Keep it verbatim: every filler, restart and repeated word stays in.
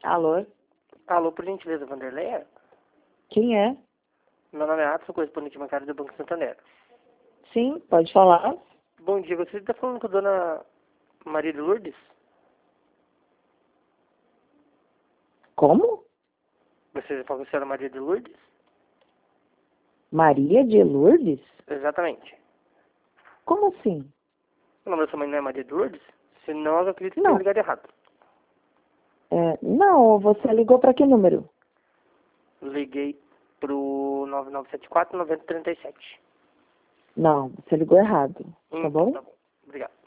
Alô? Alô, por gentileza, Vanderleia? Quem é? Meu nome é Adson, correspondente bancário do Banco Santander. Sim, pode falar. Bom dia, você está falando com a dona Maria de Lourdes? Como? Você falou com a senhora Maria de Lourdes? Maria de Lourdes? Exatamente. Como assim? O nome da sua mãe não é Maria de Lourdes? Senão eu acredito que Não. tenha ligado errado. É, não, você ligou para que número? Liguei pro nove nove sete quatro, nove zero três sete. Não, você ligou errado. Tá Hum, bom? Tá bom. Obrigado.